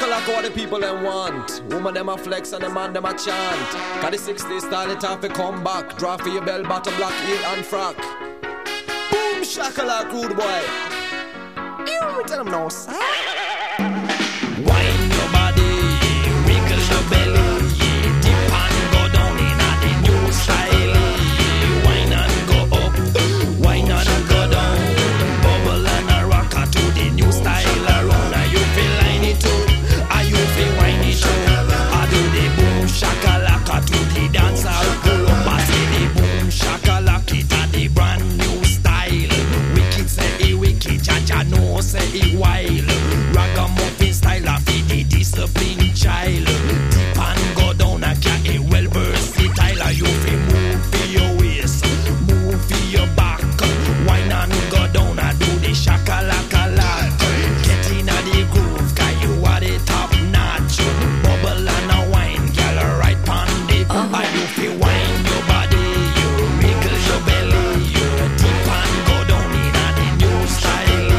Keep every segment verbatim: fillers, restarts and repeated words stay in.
shakalaka what the people them want. Woman them a flex and the man them a chant. Got the sixties style it off a come back. Draw for your bell bottom black heel and frock. Boom shakalaka rude boy. You tell them no sir. Wine your body, wiggle your belly, dip and go down in a the new style. Wine and go up, wine and go down, bubble and a rocker to the new style around. Are you feel line it up? Are you feel wine it up? I do the boom shakalaka to the dancehall pull up. I say the boom shakalaka it a the brand new style. Wicked say it wicked, Jaja no say it wild. Ragamuffin style of the disciplined child. Deep and go down a cat a well versatile. You feel move for your waist, move for your back. Wine and go down a do the shakalaka lot. Get in a the groove, cause you are the top notch. Bubble and a wine, girl right pon the. Uh-huh. And you feel wine your body, you wiggle your belly, you deep and go down in a the new style.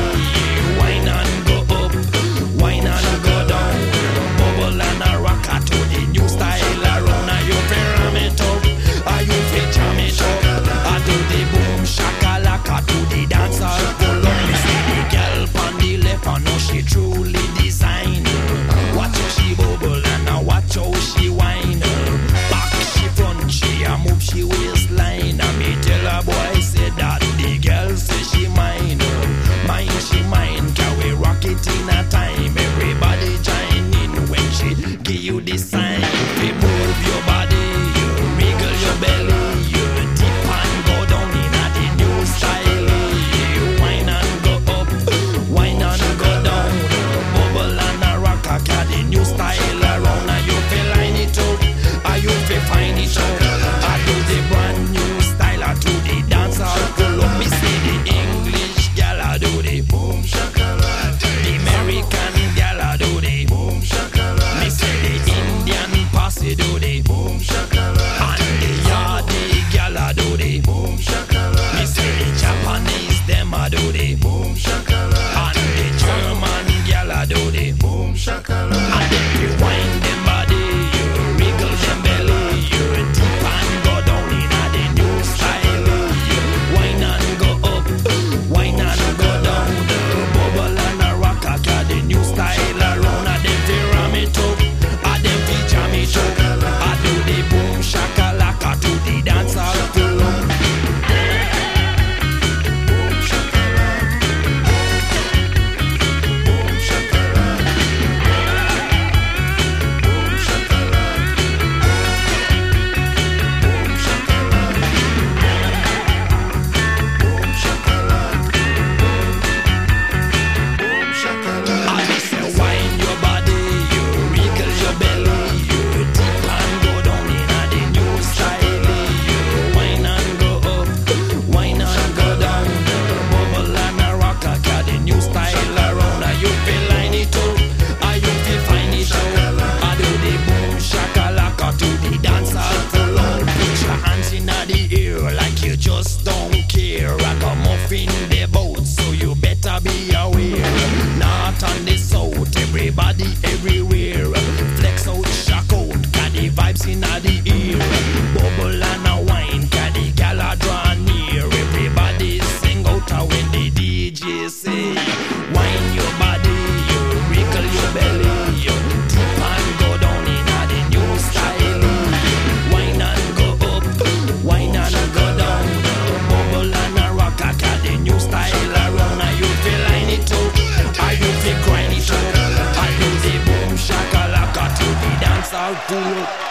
Wine and go up, wine and go down, bubble and a rocker to the new style around. Are you feel ram it up? Are you feel jam it up? I do the boom shakalaka to the dancehall pull up. Me see the girl pon the left, I know she truly designed. Watch how she bubble and I watch how she whine. Back she front, she a move she waistline. And me tell her boy say that the girl say she mine. Mine she mine, can we rock it in a time? Everybody join in when she give you the sign. You move your body, you wiggle your belly, you dip and go down in a the new style. You wine and go up, wine and go down, bubble and a rock a cat the new style around. Are you feel line it up? Are you feel find it up? I do the brand new style, I do the dancehall pull up. Me see the English gal I do the boom shakalaka. The American gal I do the boom shakalaka. Me say the Indian posse do the boom shakalaka. And the Yardi gal I do the boom shakalaka. Me say the Japanese them I do the boom shakalaka. And the German gal I do the boom shakalaka. And then you wind them body, you wriggle them belly, you dip and go down in a the new style. You wine and go up, wine and go down, bubble and a rock a cat the new style around. And them fi ram it up, and them fi jam it up. I do the boom shakalaka to the dancehall pull up. Boom shakalaka, boom shakalaka, boom shakalaka, boom shakalaka, boom shakalaka, boom shakalaka. I me say wine your body, you wriggle your belly, you dip and go down in a the new style. You wine and go up, wine and go down, bubble and a rock a cat the new style around. Are you feel line it up? Are you feel find it up? I do the boom shakalaka to the dancehall pull on. Put your hands in the air like you just don't care. Ragamuffin the boat, so you better be aware. North and the south, everybody everywhere. Flex out, shock out, got the vibes in the ear. Bubble and a wine, got the gal a draw near. Everybody sing out when the D J say, wine your body, you wriggle your belly, you dip and go down in a the new style. Wine and go up, wine and go down, bubble and a rock a cat the new style around. Are you feel line it up? Are you feel grind it up? I do the boom shakalaka to the dancehall pull up.